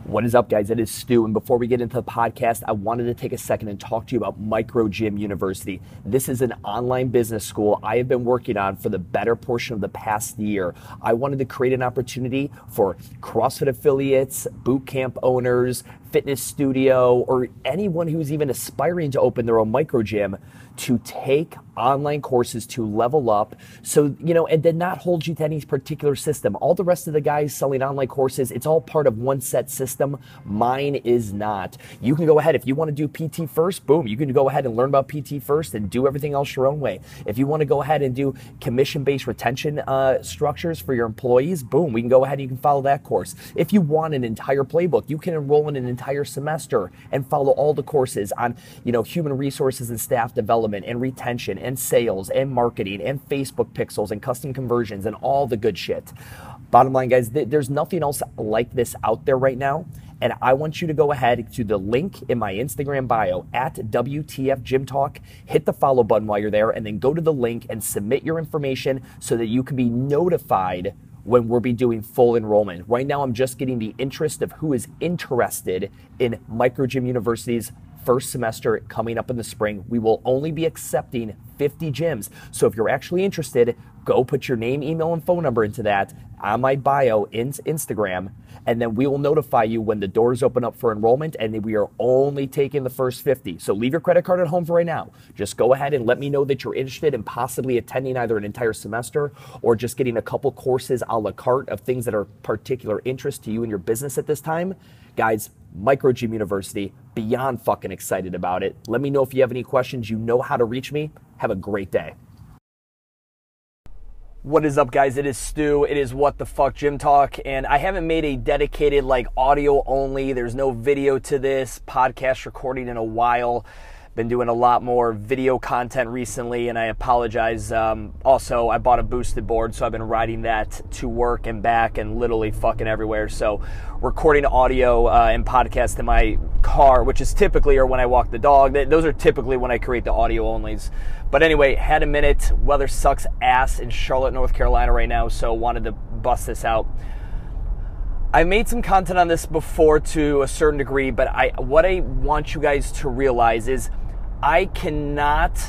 What is up, guys? It is Stu, and before we get into the podcast, I wanted to take a second and talk to you about Micro Gym University. This is an online business school I have been working on for the better portion of the past year. I wanted to create an opportunity for CrossFit affiliates, boot camp owners, fitness studio, or anyone who's even aspiring to open their own micro gym to take online courses to level up, so, and then not hold you to any particular system. All the rest of the guys selling online courses, it's all part of one set system. Mine is not. You can go ahead, if you want to do PT first, boom, you can go ahead and learn about PT first and do everything else your own way. If you want to go ahead and do commission-based retention structures for your employees, boom, we can go ahead and you can follow that course. If you want an entire playbook, you can enroll in an entire semester and follow all the courses on, human resources and staff development and retention and sales and marketing and Facebook pixels and custom conversions and all the good shit. Bottom line, guys, there's nothing else like this out there right now. And I want you to go ahead to the link in my Instagram bio at WTF Gym Talk, hit the follow button while you're there, and then go to the link and submit your information so that you can be notified when we'll be doing full enrollment. Right now, I'm just getting the interest of who is interested in Micro Gym University's first semester coming up in the spring. We will only be accepting 50 gyms. So if you're actually interested, go put your name, email, and phone number into that on my bio in Instagram, and then we will notify you when the doors open up for enrollment, and we are only taking the first 50. So leave your credit card at home for right now. Just go ahead and let me know that you're interested in possibly attending either an entire semester or just getting a couple courses a la carte of things that are particular interest to you and your business at this time. Guys, Micro Gym University, beyond fucking excited about it. Let me know if you have any questions. You know how to reach me. Have a great day. What is up, guys? It is Stu. It is What the Fuck Gym Talk, and I haven't made a dedicated audio only. There's no video to this podcast recording in a while. Been doing a lot more video content recently, and I apologize. Also, I bought a boosted board, so I've been riding that to work and back and literally fucking everywhere. So recording audio and podcast in my car, which is typically, or when I walk the dog, those are typically when I create the audio onlys. But anyway, had a minute. Weather sucks ass in Charlotte, North Carolina right now, so wanted to bust this out. I made some content on this before to a certain degree, but what I want you guys to realize is I can't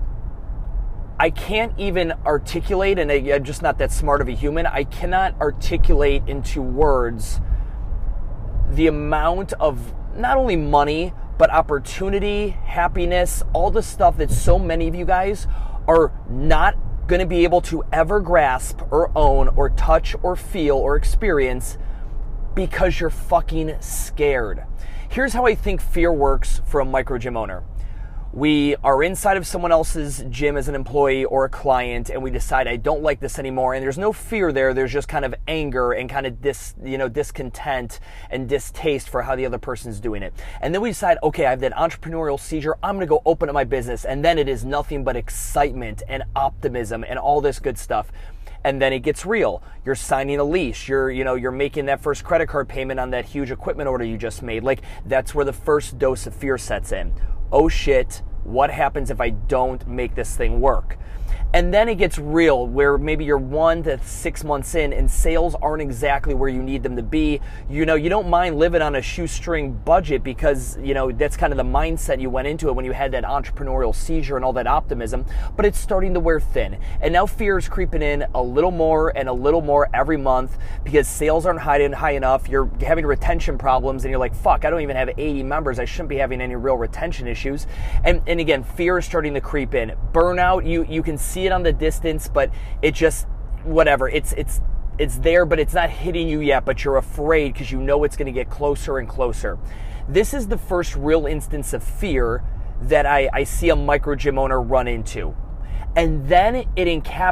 even articulate, and I'm just not that smart of a human, I cannot articulate into words the amount of not only money, but opportunity, happiness, all the stuff that so many of you guys are not going to be able to ever grasp or own or touch or feel or experience because you're fucking scared. Here's how I think fear works for a micro gym owner. We are inside of someone else's gym as an employee or a client, and we decide, I don't like this anymore. And there's no fear there. There's just kind of anger and kind of discontent and distaste for how the other person's doing it. And then we decide, okay, I have that entrepreneurial seizure. I'm going to go open up my business. And then it is nothing but excitement and optimism and all this good stuff. And then it gets real. You're signing a lease. You're making that first credit card payment on that huge equipment order you just made. That's where the first dose of fear sets in. Oh shit, what happens if I don't make this thing work? And then it gets real, where maybe you're 1 to 6 months in and sales aren't exactly where you need them to be. You don't mind living on a shoestring budget because, that's kind of the mindset you went into it when you had that entrepreneurial seizure and all that optimism, but it's starting to wear thin. And now fear is creeping in a little more and a little more every month because sales aren't high enough. You're having retention problems and you're like, fuck, I don't even have 80 members. I shouldn't be having any real retention issues. And again, fear is starting to creep in. Burnout, you can see it on the distance, but it just, whatever, it's there, but it's not hitting you yet, but you're afraid because you know it's going to get closer and closer. This is the first real instance of fear that I see a micro gym owner run into. And then it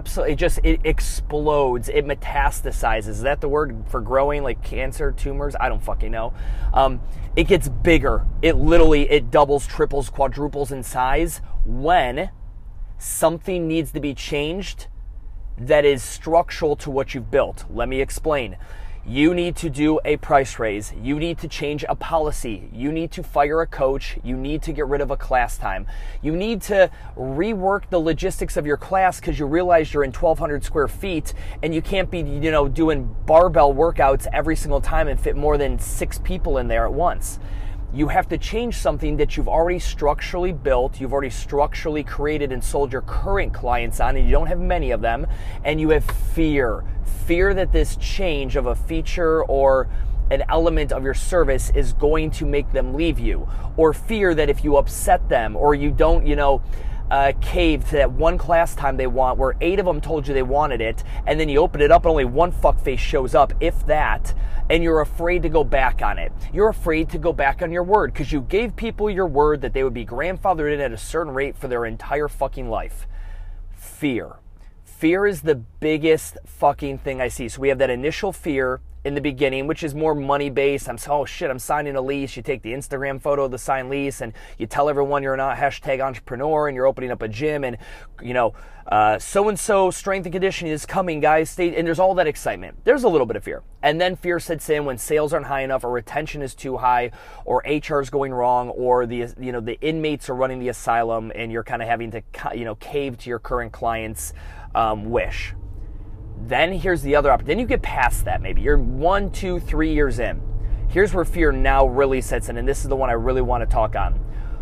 explodes, it metastasizes. Is that the word for growing, like cancer, tumors? I don't fucking know. It gets bigger. It doubles, triples, quadruples in size when something needs to be changed that is structural to what you've built. Let me explain. You need to do a price raise. You need to change a policy. You need to fire a coach. You need to get rid of a class time. You need to rework the logistics of your class because you realize you're in 1,200 square feet and you can't be, doing barbell workouts every single time and fit more than 6 people in there at once. You have to change something that you've already structurally built, you've already structurally created and sold your current clients on, and you don't have many of them, and you have fear. Fear that this change of a feature or an element of your service is going to make them leave you, or fear that if you upset them or you don't, cave to that one class time they want where 8 of them told you they wanted it, and then you open it up and only one fuckface shows up, if that, and you're afraid to go back on it. You're afraid to go back on your word because you gave people your word that they would be grandfathered in at a certain rate for their entire fucking life. Fear. Fear is the biggest fucking thing I see. So we have that initial fear in the beginning, which is more money-based. I'm signing a lease. You take the Instagram photo of the signed lease and you tell everyone you're not #entrepreneur and you're opening up a gym and, so-and-so strength and conditioning is coming, guys. And there's all that excitement. There's a little bit of fear. And then fear sets in when sales aren't high enough or retention is too high or HR is going wrong or the inmates are running the asylum and you're kind of having to, cave to your current clients' wish. Then here's the other option. Then you get past that maybe. You're 1, 2, 3 years in. Here's where fear now really sets in, and this is the one I really want to talk on.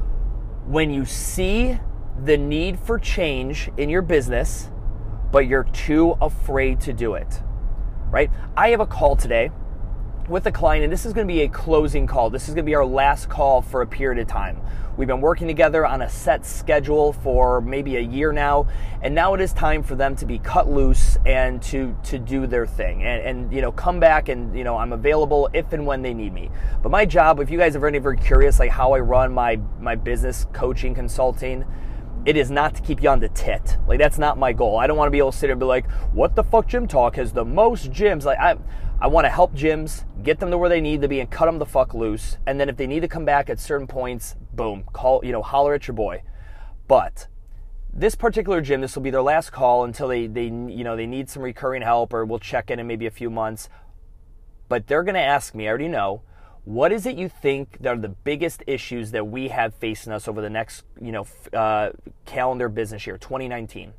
When you see the need for change in your business, but you're too afraid to do it, right? I have a call today with a client, and this is going to be a closing call. This is going to be our last call for a period of time. We've been working together on a set schedule for maybe a year now, and now it is time for them to be cut loose and to do their thing and come back and, I'm available if and when they need me. But my job, if you guys are very curious, like how I run my business coaching consulting, it is not to keep you on the tit. Like, that's not my goal. I don't want to be able to sit here and be like, what the fuck Gym Talk has the most gyms? Like, I want to help gyms, get them to where they need to be and cut them the fuck loose. And then if they need to come back at certain points, boom, holler at your boy. But this particular gym, this will be their last call until they need some recurring help, or we'll check in maybe a few months. But they're going to ask me, I already know, what is it you think are the biggest issues that we have facing us over the next, calendar business year, 2019?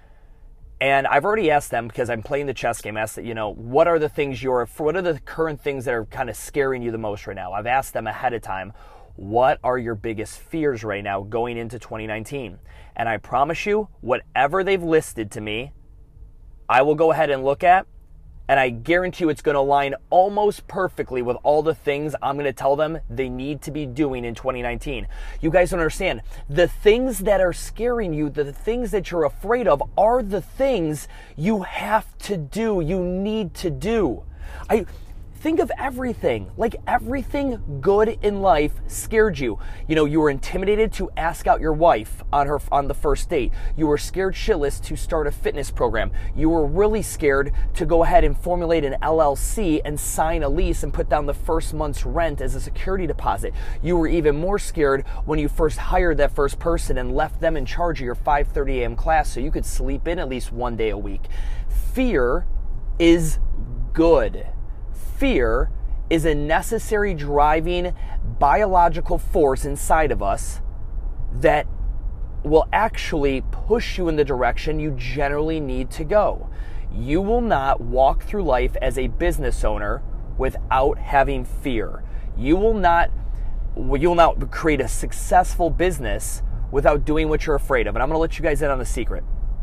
And I've already asked them, because I'm playing the chess game, asked what are the current things that are kind of scaring you the most right now? I've asked them ahead of time, what are your biggest fears right now going into 2019? And I promise you, whatever they've listed to me, I will go ahead and look at, and I guarantee you it's going to align almost perfectly with all the things I'm going to tell them they need to be doing in 2019. You guys don't understand. The things that are scaring you, the things that you're afraid of, are the things you have to do, you need to do. Think of everything. Like, everything good in life scared you. You were intimidated to ask out your wife on the first date. You were scared shitless to start a fitness program. You were really scared to go ahead and formulate an LLC and sign a lease and put down the first month's rent as a security deposit. You were even more scared when you first hired that first person and left them in charge of your 5:30 a.m. class so you could sleep in at least one day a week. Fear is good. Fear is a necessary driving biological force inside of us that will actually push you in the direction you generally need to go. You will not walk through life as a business owner without having fear. You will not create a successful business without doing what you're afraid of. And I'm going to let you guys in on the secret.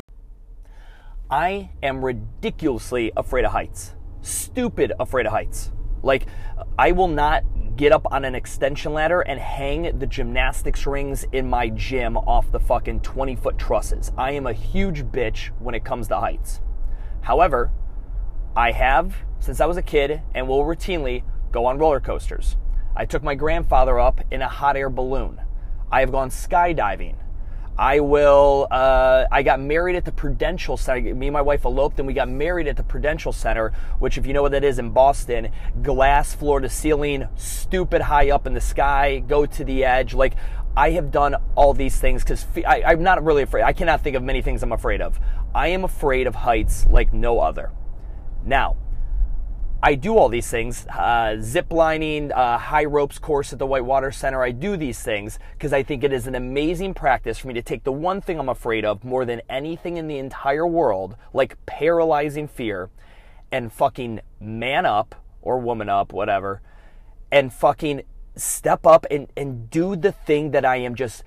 I am ridiculously afraid of heights. Stupid afraid of heights. Like, I will not get up on an extension ladder and hang the gymnastics rings in my gym off the fucking 20-foot trusses. I am a huge bitch when it comes to heights. However, I have, since I was a kid, and will routinely go on roller coasters. I took my grandfather up in a hot air balloon. I have gone skydiving. I got married at the Prudential Center. Me and my wife eloped and we got married at the Prudential Center, which, if you know what that is, in Boston, glass floor to ceiling, stupid high up in the sky, go to the edge. Like, I have done all these things because I'm not really afraid. I cannot think of many things I'm afraid of. I am afraid of heights like no other. Now, I do all these things, zip lining, high ropes course at the Whitewater Center. I do these things because I think it is an amazing practice for me to take the one thing I'm afraid of more than anything in the entire world, like paralyzing fear, and fucking man up or woman up, whatever, and fucking step up and do the thing that I am just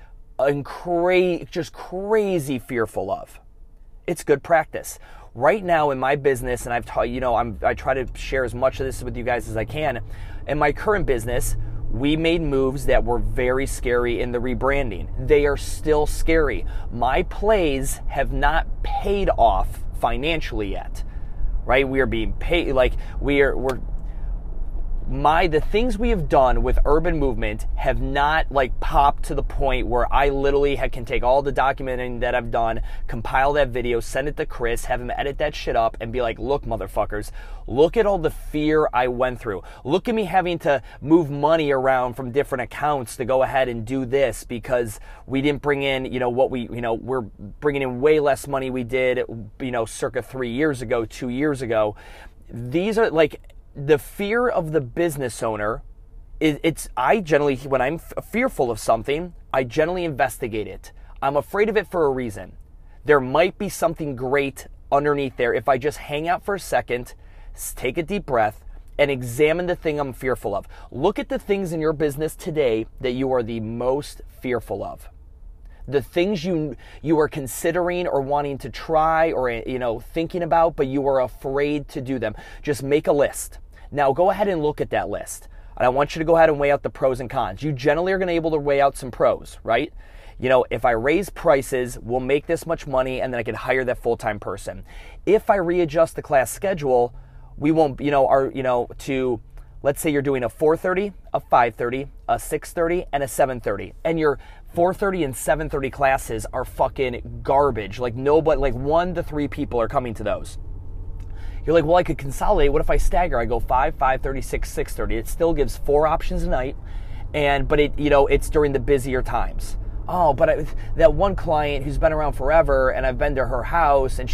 crazy fearful of. It's good practice. Right now in my business, and I've taught, I try to share as much of this with you guys as I can. In my current business, we made moves that were very scary in the rebranding. They are still scary. My plays have not paid off financially yet, right? We are being paid, like the things we have done with Urban Movement have not like popped to the point where I literally can take all the documenting that I've done, compile that video, send it to Chris, have him edit that shit up and be like, look, motherfuckers, look at all the fear I went through. Look at me having to move money around from different accounts to go ahead and do this because we didn't bring in, we're bringing in way less money we did, circa 3 years ago, 2 years ago. These are like, the fear of the business owner I generally, when I'm fearful of something, I generally investigate it. I'm afraid of it for a reason. There might be something great underneath there if I just hang out for a second, take a deep breath, and examine the thing I'm fearful of. Look at the things in your business today that you are the most fearful of. The things you are considering or wanting to try or thinking about, but you are afraid to do them. Just make a list. Now go ahead and look at that list. And I want you to go ahead and weigh out the pros and cons. You generally are going to be able to weigh out some pros, right? If I raise prices, we'll make this much money and then I can hire that full-time person. If I readjust the class schedule, we won't, to, let's say you're doing a 4:30, a 5:30, a 6:30, and a 7:30. And your 4:30 and 7:30 classes are fucking garbage. Like 1 to 3 people are coming to those. You're like, well, I could consolidate. What if I stagger? I go 5, 5:30, 6, 6:30. It still gives 4 options a night, but it's during the busier times. Oh, but that one client who's been around forever, and I've been to her house, and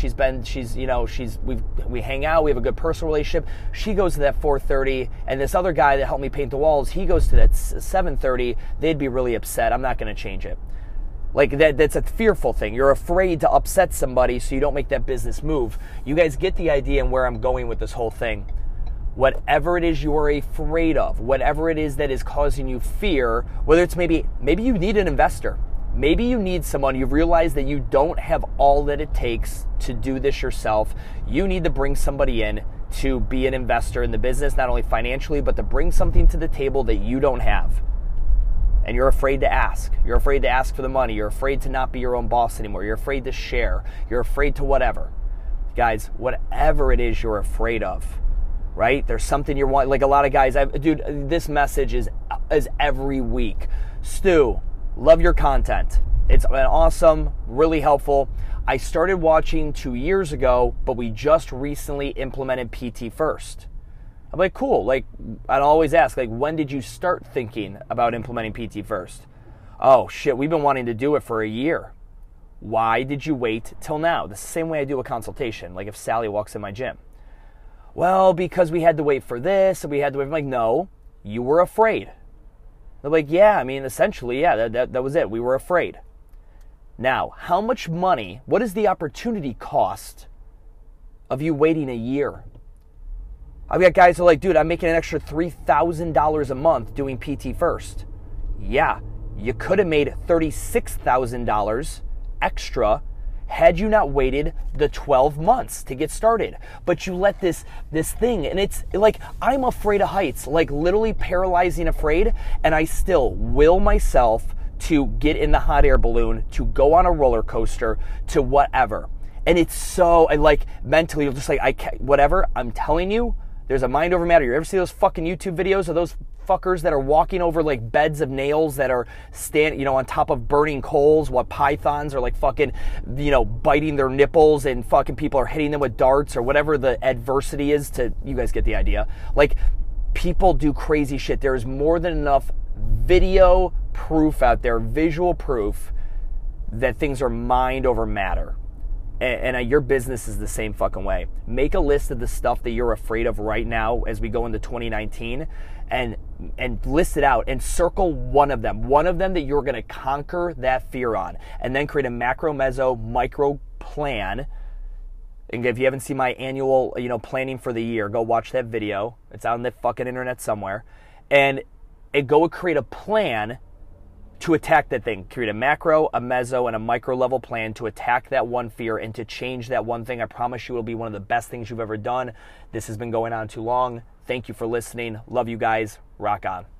we hang out, we have a good personal relationship. She goes to that 4:30, and this other guy that helped me paint the walls, he goes to that 7:30. They'd be really upset. I'm not going to change it. Like that's a fearful thing. You're afraid to upset somebody, so you don't make that business move. You guys get the idea and where I'm going with this whole thing. Whatever it is you are afraid of, whatever it is that is causing you fear, whether it's maybe you need an investor. Maybe you need someone, you've realized that you don't have all that it takes to do this yourself. You need to bring somebody in to be an investor in the business, not only financially, but to bring something to the table that you don't have. And you're afraid to ask. You're afraid to ask for the money. You're afraid to not be your own boss anymore. You're afraid to share. You're afraid to whatever. Guys, whatever it is you're afraid of, right? There's something you want. Like a lot of guys, this message is every week. Stu, love your content. It's been awesome, really helpful. I started watching 2 years ago, but we just recently implemented PT First. I'm like, cool. Like, I'd always ask, like, when did you start thinking about implementing PT First? Oh, shit, we've been wanting to do it for a year. Why did you wait till now? This is the same way I do a consultation, like if Sally walks in my gym. Well, because we had to wait for this, and we had to wait. I'm like, no, you were afraid. They're like, yeah, I mean, essentially, yeah, that was it. We were afraid. Now, how much money, what is the opportunity cost of you waiting a year? I've got guys who are like, dude, I'm making an extra $3,000 a month doing PT First. Yeah, you could have made $36,000 extra had you not waited the 12 months to get started. But you let this thing, and it's like, I'm afraid of heights, like literally paralyzing afraid, and I still will myself to get in the hot air balloon, to go on a roller coaster, to whatever. And it's so, and like mentally, you're just like, whatever, I'm telling you, there's a mind over matter. You ever see those fucking YouTube videos of those fuckers that are walking over like beds of nails that are on top of burning coals while pythons are like fucking, biting their nipples and fucking people are hitting them with darts or whatever the adversity is to, you guys get the idea. Like, people do crazy shit. There's more than enough video proof out there, visual proof that things are mind over matter. And your business is the same fucking way. Make a list of the stuff that you're afraid of right now as we go into 2019 and list it out and circle one of them that you're going to conquer that fear on, and then create a macro, meso, micro plan. And if you haven't seen my annual, planning for the year, go watch that video. It's on the fucking internet somewhere. And go create a plan to attack that thing. Create a macro, a meso, and a micro level plan to attack that one fear and to change that one thing. I promise you it'll be one of the best things you've ever done. This has been going on too long. Thank you for listening. Love you guys. Rock on.